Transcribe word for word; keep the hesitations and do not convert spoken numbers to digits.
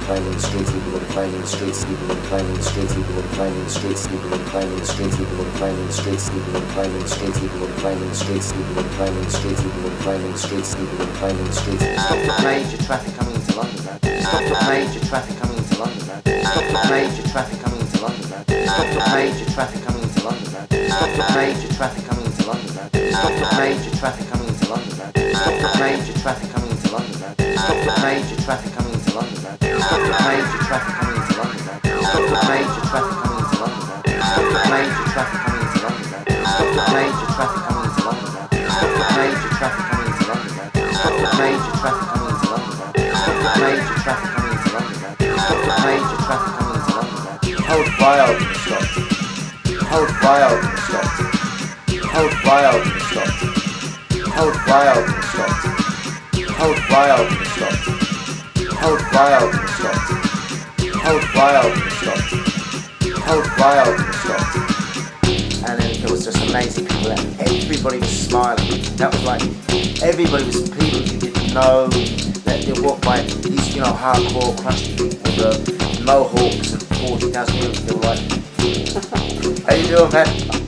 climbing the streets, people were climbing the streets, people were climbing the streets, people were climbing the streets, people were climbing the streets, people were climbing the streets, people were climbing the streets, people were climbing the streets, people were climbing the streets, people were climbing the streets, people were climbing the streets. Stop the major traffic coming into London, man. Stop the major traffic coming into London, man. Stop the major traffic coming into London, man. Stop the major traffic coming into London, man. Stop the major traffic coming into London, man. Stop the major traffic coming into London, man. Stop the major traffic coming into London, man. Stop the major traffic coming into London, man. Stop the major traffic coming into London, man. Stop the major traffic coming into London, man. Stop the major traffic coming into London, man. Stop the major traffic coming into London, man. Stop the major traffic coming into London, man. Stop the major traffic coming into London, man. Stop the major traffic coming into London, man. Stop the major traffic coming into London, man. Hold fire open the stopped. Hold fire open the stopped. Hold fire open the stopped. Hold fire open the stopped. Hold fire open the stopped. Hold fire open the stopped. Hold fire open the stopped. Hold fire open the stopped. And then it was just amazing people there. Everybody was smiling. That was like, everybody was people you didn't know. That they walked by these, you know, hardcore, crunchy people with the mohawks and forty thousand people. They were like, how you doing, man?